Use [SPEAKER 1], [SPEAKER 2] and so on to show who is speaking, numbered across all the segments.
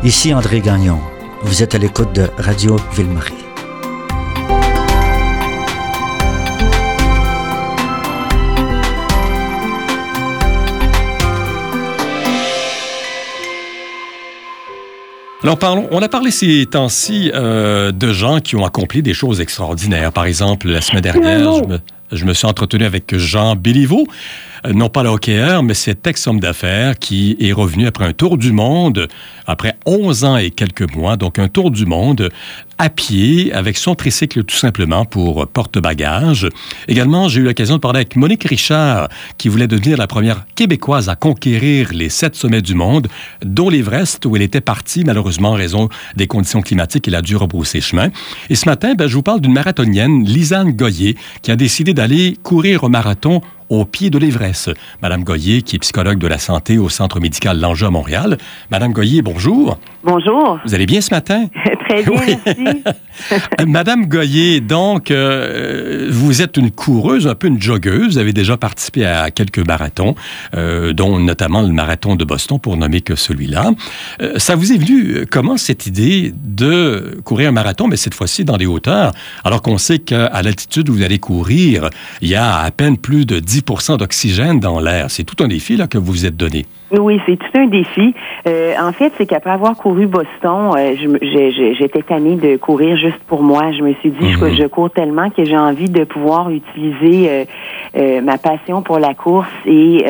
[SPEAKER 1] Ici André Gagnon. Vous êtes à l'écoute de Radio Ville-Marie.
[SPEAKER 2] Alors on a parlé ces temps-ci de gens qui ont accompli des choses extraordinaires. Par exemple, la semaine dernière, je me suis entretenu avec Jean Béliveau, non pas le hockeyeur, mais cet ex-homme d'affaires qui est revenu après un tour du monde, après 11 ans et quelques mois, donc un tour du monde à pied, avec son tricycle tout simplement pour porte-bagages. Également, j'ai eu l'occasion de parler avec Monique Richard, qui voulait devenir la première Québécoise à conquérir les 7 sommets du monde, dont l'Everest, où elle était partie, malheureusement, en raison des conditions climatiques. Elle a dû rebrousser chemin. Et ce matin, je vous parle d'une marathonienne, Lisanne Goyer, qui a décidé d'aller courir un marathon au pied de l'Everest. Madame Goyer, qui est psychologue de la santé au Centre médical Langeais à Montréal. Madame Goyer, bonjour.
[SPEAKER 3] Bonjour.
[SPEAKER 2] Vous allez bien ce matin?
[SPEAKER 3] Très bien, oui. Merci.
[SPEAKER 2] Madame Goyer, donc, vous êtes une coureuse, un peu une joggeuse. Vous avez déjà participé à quelques marathons, dont notamment le marathon de Boston, pour nommer que celui-là. Ça vous est venu comment, cette idée de courir un marathon, mais cette fois-ci dans les hauteurs, alors qu'on sait qu'à l'altitude où vous allez courir, il y a à peine plus de 10% d'oxygène dans l'air. C'est tout un défi là, que vous vous êtes donné.
[SPEAKER 3] Oui, c'est tout un défi. En fait, c'est qu'après avoir couru Boston, j'étais tannée de courir juste pour moi. Je me suis dit, je cours tellement que j'ai envie de pouvoir utiliser ma passion pour la course et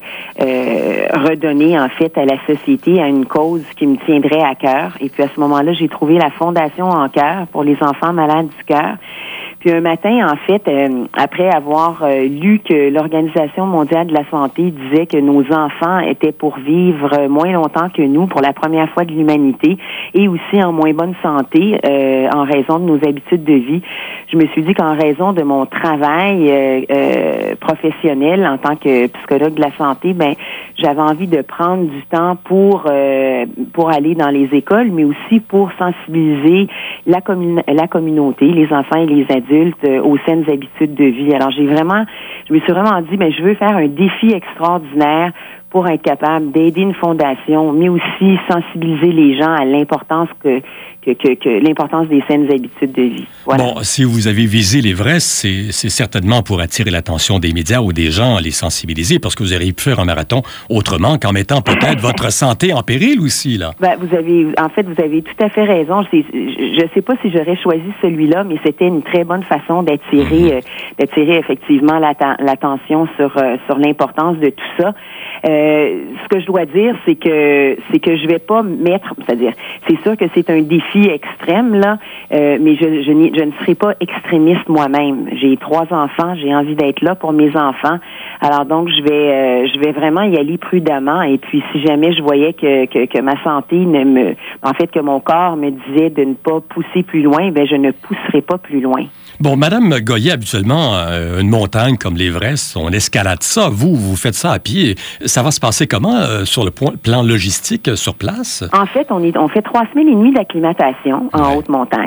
[SPEAKER 3] redonner, en fait, à la société, à une cause qui me tiendrait à cœur. Et puis, à ce moment-là, j'ai trouvé la Fondation En Cœur pour les enfants malades du cœur. Puis un matin, en fait, après avoir lu que l'Organisation mondiale de la santé disait que nos enfants étaient pour vivre moins longtemps que nous pour la première fois de l'humanité et aussi en moins bonne santé en raison de nos habitudes de vie, je me suis dit qu'en raison de mon travail professionnel en tant que psychologue de la santé, j'avais envie de prendre du temps pour aller dans les écoles, mais aussi pour sensibiliser la communauté, les enfants et les adultes aux saines habitudes de vie. Alors, je me suis vraiment dit, je veux faire un défi extraordinaire pour être capable d'aider une fondation, mais aussi sensibiliser les gens à l'importance l'importance des saines habitudes de vie. Voilà.
[SPEAKER 2] Bon, si vous avez visé l'Everest, c'est certainement pour attirer l'attention des médias ou des gens, les sensibiliser, parce que vous auriez pu faire un marathon autrement qu'en mettant peut-être votre santé en péril aussi, là.
[SPEAKER 3] Vous avez tout à fait raison. Je ne sais pas si j'aurais choisi celui-là, mais c'était une très bonne façon d'attirer effectivement l'attention sur l'importance de tout ça. Ce que je dois dire, c'est que je vais pas mettre, c'est-à-dire, c'est sûr que c'est un défi extrême, là, mais je ne serai pas extrémiste moi-même. J'ai 3 enfants, j'ai envie d'être là pour mes enfants. Alors donc, je vais vraiment y aller prudemment. Et puis, si jamais je voyais que ma santé que mon corps me disait de ne pas pousser plus loin, je ne pousserai pas plus loin.
[SPEAKER 2] Bon, Madame Goyer, habituellement, une montagne comme l'Everest, on escalade ça. Vous faites ça à pied. Ça va se passer comment sur le plan logistique sur place?
[SPEAKER 3] En fait, on fait 3 semaines et demie d'acclimatation en haute montagne.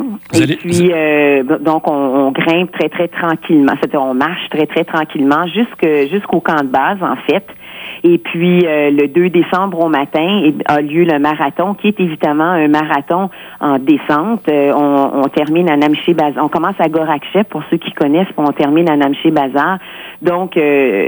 [SPEAKER 3] Donc, on grimpe très, très tranquillement. C'est-à-dire, on marche très, très tranquillement jusqu'au camp de base, en fait. Et puis, le 2 décembre au matin, a lieu le marathon, qui est évidemment un marathon en descente. On termine à Namché Bazar. On commence à Gorakchep, pour ceux qui connaissent, puis on termine à Namché Bazar. Donc, à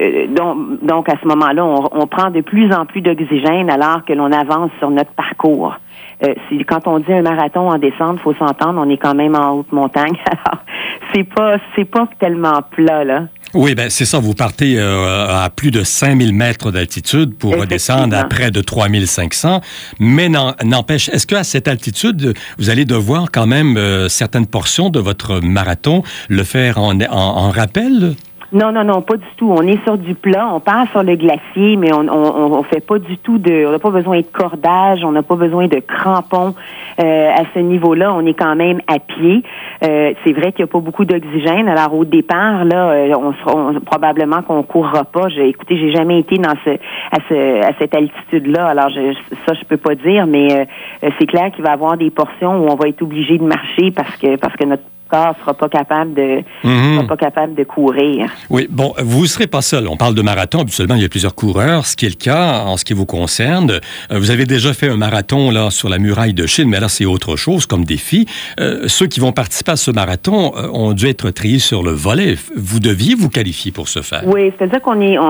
[SPEAKER 3] ce moment-là, on prend de plus en plus d'oxygène alors que l'on avance sur notre parcours. Quand on dit un marathon en descente, faut s'entendre, on est quand même en haute montagne. Alors, c'est pas tellement plat, là.
[SPEAKER 2] Oui, c'est ça. Vous partez à plus de 5000 mètres d'altitude pour redescendre à près de 3500. Mais n'empêche, est-ce qu'à cette altitude, vous allez devoir quand même certaines portions de votre marathon le faire en rappel?
[SPEAKER 3] Non, pas du tout. On est sur du plat, on part sur le glacier, mais on fait pas du tout on n'a pas besoin de cordage, on n'a pas besoin de crampons. À ce niveau-là, on est quand même à pied. C'est vrai qu'il n'y a pas beaucoup d'oxygène. Alors au départ, là, probablement qu'on courra pas. Écoutez, j'ai jamais été à cette altitude-là. Alors je peux pas dire, mais c'est clair qu'il va y avoir des portions où on va être obligé de marcher parce que corps sera pas capable de courir.
[SPEAKER 2] Oui, bon, vous ne serez pas seul. On parle de marathon. Habituellement, il y a plusieurs coureurs, ce qui est le cas en ce qui vous concerne. Vous avez déjà fait un marathon là sur la muraille de Chine, mais là, c'est autre chose comme défi. Ceux qui vont participer à ce marathon ont dû être triés sur le volet. Vous deviez vous qualifier pour ce faire.
[SPEAKER 3] Oui, c'est-à-dire qu'on est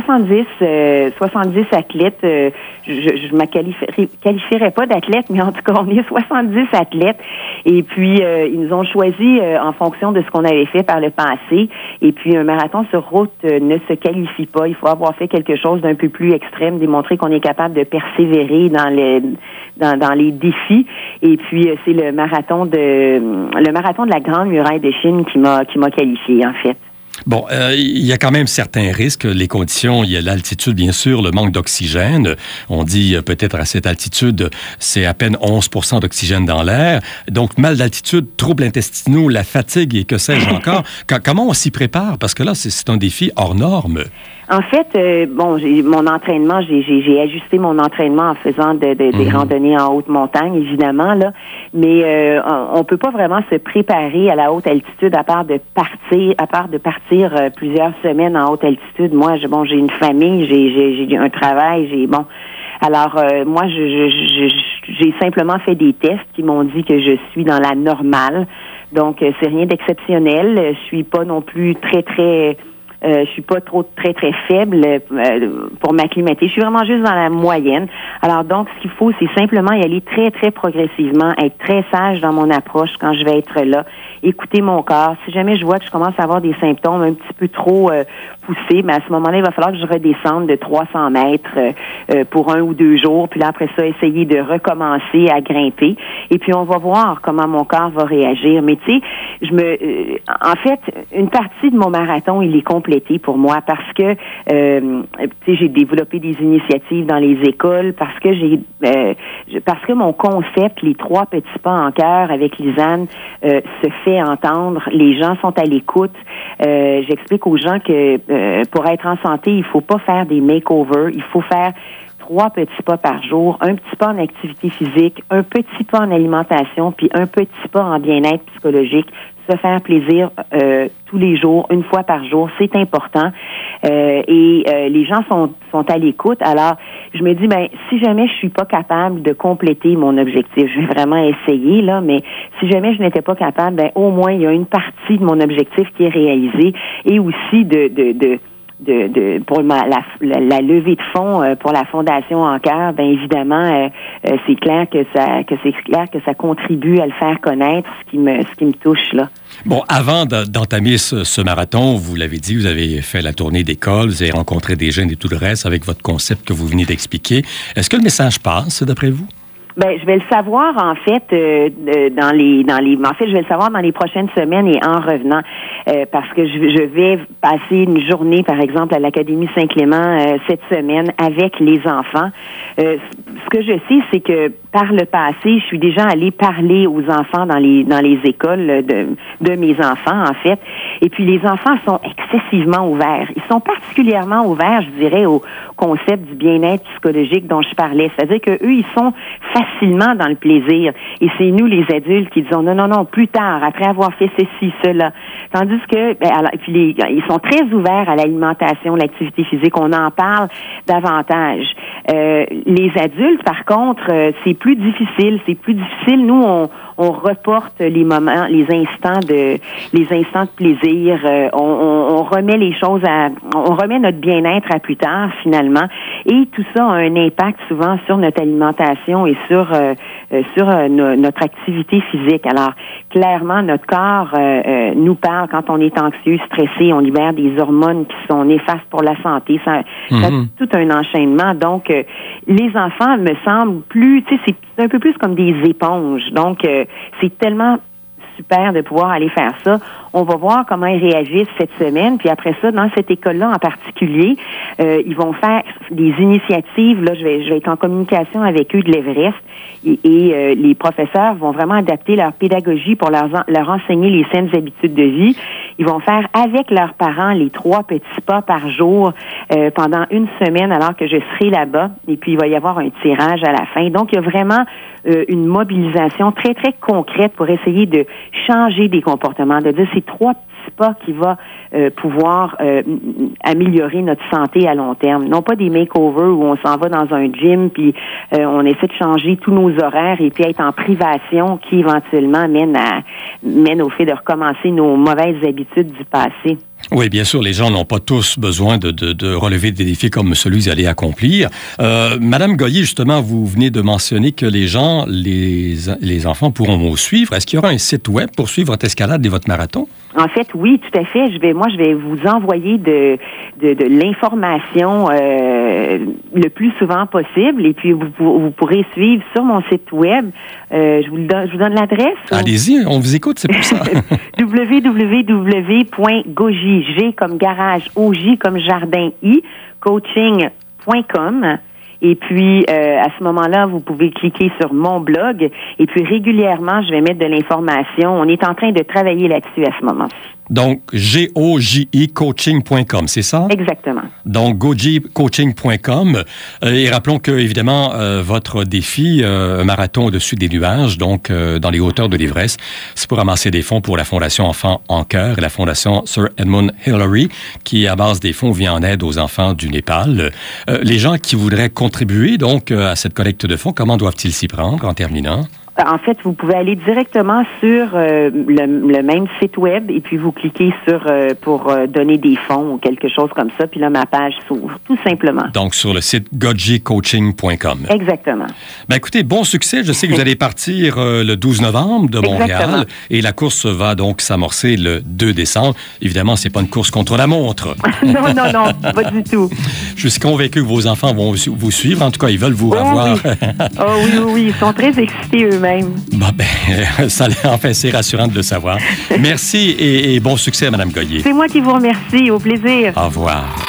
[SPEAKER 3] 70 athlètes. Je me qualifierais pas d'athlète, mais en tout cas, on est 70 athlètes. Et puis, ils nous ont choisi en fonction de ce qu'on avait fait par le passé. Et puis, un marathon sur route ne se qualifie pas. Il faut avoir fait quelque chose d'un peu plus extrême, démontrer qu'on est capable de persévérer dans les défis. Et puis, c'est le marathon de la Grande Muraille de Chine qui m'a qualifié, en fait.
[SPEAKER 2] Bon, il y a quand même certains risques. Les conditions, il y a l'altitude, bien sûr, le manque d'oxygène. On dit peut-être à cette altitude, c'est à peine 11 % d'oxygène dans l'air. Donc, mal d'altitude, troubles intestinaux, la fatigue et que sais-je encore. Comment on s'y prépare? Parce que là, c'est un défi hors norme.
[SPEAKER 3] En fait, mon entraînement, j'ai ajusté mon entraînement en faisant des randonnées en haute montagne, évidemment, là. Mais on peut pas vraiment se préparer à la haute altitude à part de partir plusieurs semaines en haute altitude. Moi, j'ai une famille, j'ai un travail, Alors, moi, j'ai simplement fait des tests qui m'ont dit que je suis dans la normale. Donc, c'est rien d'exceptionnel. Je suis pas non plus je suis pas trop très faible pour m'acclimater. Je suis vraiment juste dans la moyenne. Alors donc, ce qu'il faut, c'est simplement y aller très progressivement, être très sage dans mon approche quand je vais être là, écouter mon corps. Si jamais je vois que je commence à avoir des symptômes un petit peu trop poussés, mais à ce moment-là, il va falloir que je redescende de 300 mètres pour 1 ou 2 jours. Puis là, après ça, essayer de recommencer à grimper. Et puis, on va voir comment mon corps va réagir. Mais tu sais, en fait, une partie de mon marathon, il est complété pour moi parce que j'ai développé des initiatives dans les écoles, parce que mon concept, les 3 petits pas en cœur avec Lisanne, se fait entendre. Les gens sont à l'écoute. J'explique aux gens que pour être en santé, il faut pas faire des makeovers, il faut faire 3 petits pas par jour, un petit pas en activité physique, un petit pas en alimentation, puis un petit pas en bien-être psychologique. Se faire plaisir tous les jours, 1 fois par jour, c'est important. Et les gens sont à l'écoute. Alors, je me dis, si jamais je suis pas capable de compléter mon objectif, je vais vraiment essayer, là, mais si jamais je n'étais pas capable, au moins, il y a une partie de mon objectif qui est réalisée, et aussi pour la levée de fonds pour la Fondation En Cœur, évidemment, c'est clair que ça contribue à le faire connaître, ce qui me touche là.
[SPEAKER 2] Bon, avant d'entamer ce marathon, vous l'avez dit, vous avez fait la tournée d'école, vous avez rencontré des jeunes et tout le reste avec votre concept que vous venez d'expliquer. Est-ce que le message passe, d'après vous?
[SPEAKER 3] Je vais le savoir en fait je vais le savoir dans les prochaines semaines et en revenant parce que je vais passer une journée par exemple à l'Académie Saint-Clément cette semaine avec les enfants. Ce que je sais, c'est que par le passé, je suis déjà allée parler aux enfants dans les écoles de mes enfants en fait. Et puis les enfants sont excessivement ouverts. Ils sont particulièrement ouverts, je dirais, au concept du bien-être psychologique dont je parlais. C'est-à-dire que eux, ils sont facilement dans le plaisir. Et c'est nous, les adultes, qui disons non, plus tard, après avoir fait ceci, cela. Tandis que, ils sont très ouverts à l'alimentation, l'activité physique. On en parle davantage. Les adultes, par contre, c'est plus difficile. Nous, on reporte les moments, les instants de plaisir. On remet les choses on remet notre bien-être à plus tard, finalement. Et tout ça a un impact souvent sur notre alimentation et sur notre activité physique. Alors, clairement, notre corps nous parle quand on est anxieux, stressé. On libère des hormones qui sont néfastes pour la santé. Ça a tout un enchaînement. Donc, les enfants me semblent plus, c'est un peu plus comme des éponges. Donc, c'est tellement super de pouvoir aller faire ça. On va voir comment ils réagissent cette semaine. Puis après ça, dans cette école-là en particulier, ils vont faire des initiatives. Là, je vais être en communication avec eux de l'Everest. Et les professeurs vont vraiment adapter leur pédagogie pour leur enseigner les saines habitudes de vie. Ils vont faire avec leurs parents les 3 petits pas par jour pendant une semaine alors que je serai là-bas. Et puis, il va y avoir un tirage à la fin. Donc, il y a vraiment une mobilisation très, très concrète pour essayer de changer des comportements, de dire ces 3 petits pas qui va pouvoir améliorer notre santé à long terme. Non pas des makeovers où on s'en va dans un gym puis on essaie de changer tous nos horaires et puis être en privation qui éventuellement mène au fait de recommencer nos mauvaises habitudes du passé.
[SPEAKER 2] Oui, bien sûr, les gens n'ont pas tous besoin de relever des défis comme celui que vous allez accomplir. Madame Goyer, justement, vous venez de mentionner que les enfants pourront vous suivre. Est-ce qu'il y aura un site web pour suivre votre escalade et votre marathon?
[SPEAKER 3] En fait, oui, tout à fait. Je vais vous envoyer de l'information le plus souvent possible, et puis vous pourrez suivre sur mon site web. Je vous donne l'adresse.
[SPEAKER 2] Allez-y, on vous écoute, c'est pour ça.
[SPEAKER 3] www.goji, G comme garage, OJ comme jardin, coaching.com. Et puis, à ce moment-là, vous pouvez cliquer sur mon blog. Et puis, régulièrement, je vais mettre de l'information. On est en train de travailler là-dessus à ce moment-ci.
[SPEAKER 2] Donc, G-O-J-I coaching.com, c'est ça?
[SPEAKER 3] Exactement.
[SPEAKER 2] Donc, gojicoaching.com. Et rappelons que, évidemment, votre défi, un marathon au-dessus des nuages, donc dans les hauteurs de l'Everest, c'est pour ramasser des fonds pour la Fondation Enfants en Cœur et la Fondation Sir Edmund Hillary, qui, à base des fonds, vient en aide aux enfants du Népal. Les gens qui voudraient contribuer, donc, à cette collecte de fonds, comment doivent-ils s'y prendre en terminant?
[SPEAKER 3] En fait, vous pouvez aller directement sur le même site web et puis vous cliquez sur pour donner des fonds ou quelque chose comme ça. Puis là, ma page s'ouvre, tout simplement.
[SPEAKER 2] Donc, sur le site gojicoaching.com.
[SPEAKER 3] Exactement.
[SPEAKER 2] Ben, écoutez, bon succès. Je sais que vous allez partir le 12 novembre de Montréal.
[SPEAKER 3] Exactement.
[SPEAKER 2] Et la course va donc s'amorcer le 2 décembre. Évidemment, c'est pas une course contre la montre.
[SPEAKER 3] Non, pas du tout.
[SPEAKER 2] Je suis convaincu que vos enfants vont vous suivre. En tout cas, ils veulent vous revoir.
[SPEAKER 3] Oui. Ils sont très excités eux-mêmes.
[SPEAKER 2] C'est rassurant de le savoir. Merci et bon succès, Mme Goyer.
[SPEAKER 3] C'est moi qui vous remercie. Au plaisir.
[SPEAKER 2] Au revoir.